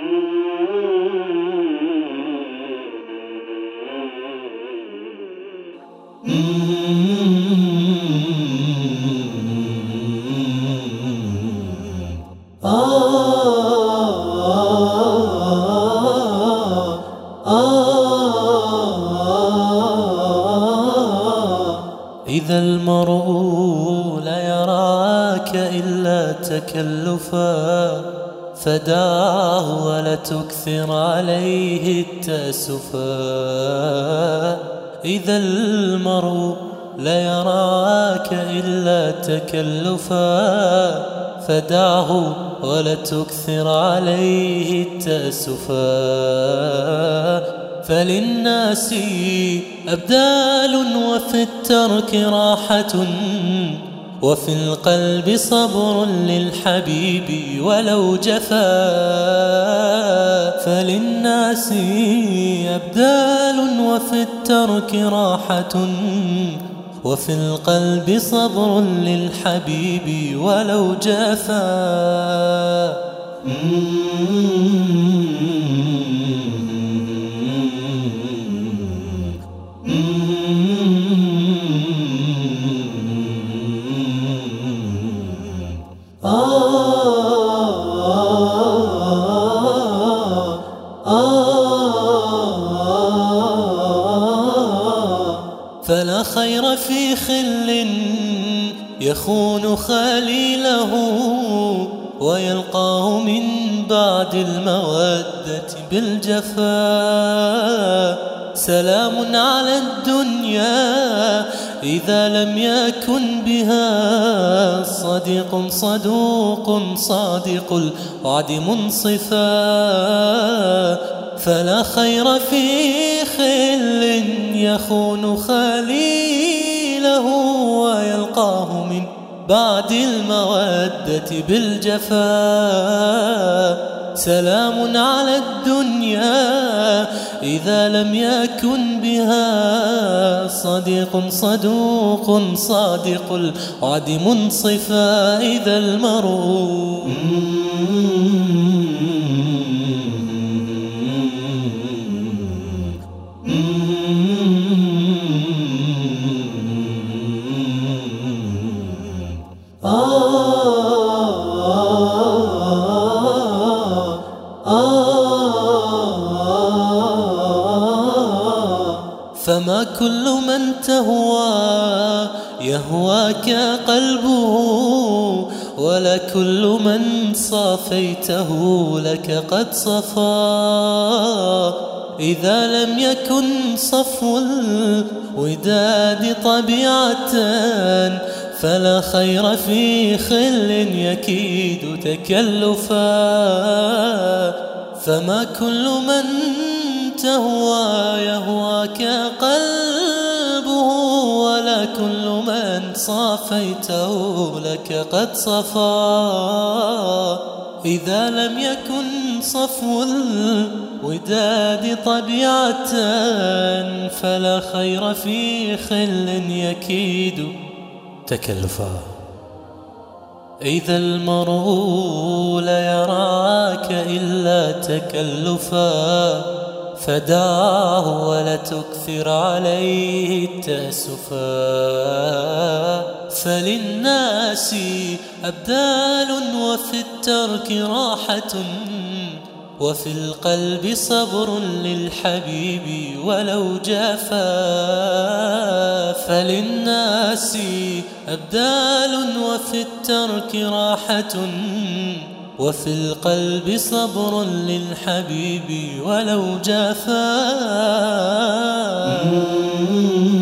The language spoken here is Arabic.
إذا المرء لا يراك إلا تكلفا فداه ولا تكثر عليه التأسفا. إذا المرء لا يراك إلا تكلفا فداه ولا تكثر عليه التأسفا. فللناس أبدال وفي الترك راحة وفي القلب صبر للحبيب ولو جفا. فللناس أبدال وفي الترك راحة وفي القلب صبر للحبيب ولو جفا. فلا خير في خل يخون خليله ويلقاه من بعد المودة بالجفا. سلام على الدنيا إذا لم يكن بها صديق صدوق صادق الوعد منصفا. فلا خير في خل يخون خليله ويلقاه من بعد المودة بالجفا. سلام على الدنيا إذا لم يكن بها صديق صدوق صادق الوعد منصفا. إذا المرء فما كل من تهوى يهواك قلبه ولا كل من صافيته لك قد صفا. إذا لم يكن صفو الوداد طبيعة فلا خير في خل يكيد تكلفا. فما كل من تهوى يهواك قلبه ولا كل من صافيته لك قد صفا. إذا لم يكن صفو الوداد طبيعة فلا خير في خل يكيد تكلفا. إذا المرء لا يراك إلا تكلفا فداه ولا تكثر عليه التأسفا. فللناس أبدال وفي الترك راحة وفي القلب صبر للحبيب ولو جفا. فللناس أبدال وفي الترك راحة وفي القلب صبر للحبيب ولو جفا.